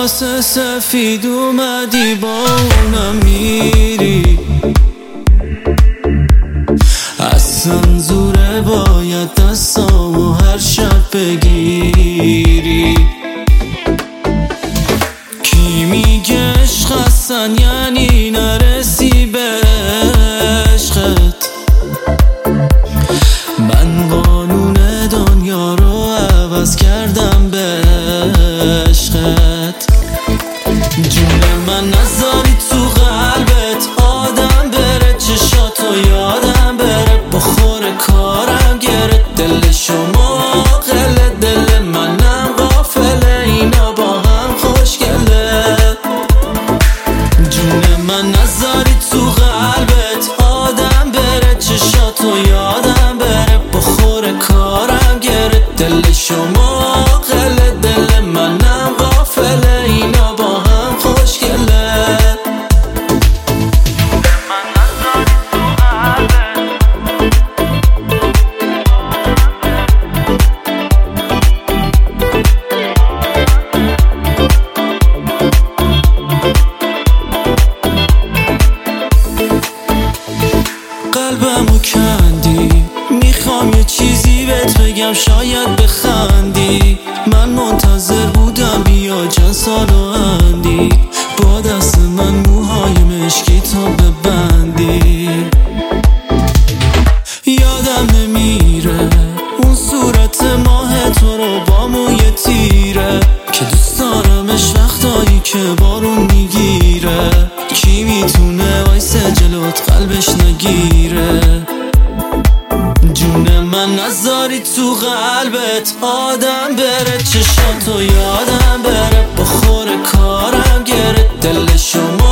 لباس سفید اومدی با اونم میری، اصلا زوره باید دستامو هر شب بگیری. کی میگه عشق اصلا یعنی نرسی به عشقت؟ من قانون دنیا رو عوض کردم به عشقت. جون من نذاری تو قلبت آدم بره، چشاتو یادم بره، بخور کارم گره، دل شما غله، دل منم غافله، اینا با هم خوشگله. جون من نذاری تو قلبت آدم بره، چشاتو یادم بره، بخور کارم گره، دل شما غله، دل منم غافله، اینا با هم خوشگله. قلبمو کندی، میخوام یه چیزی بهت بگم شاید بخندی. من منتظر بودم بیا چند سال و اندی، با دست من موهای مشکی تا ببندی. یادم نمیره اون صورت ماه تو رو با موی تیره، که دوست دارمش وقتایی که بارون میگیره. کی میتونه وایسه جلوت قلبش نگیره؟ جون من نذاری تو قلبت آدم بره، چشاتو یادم بره، بخور کارم گره، دل شما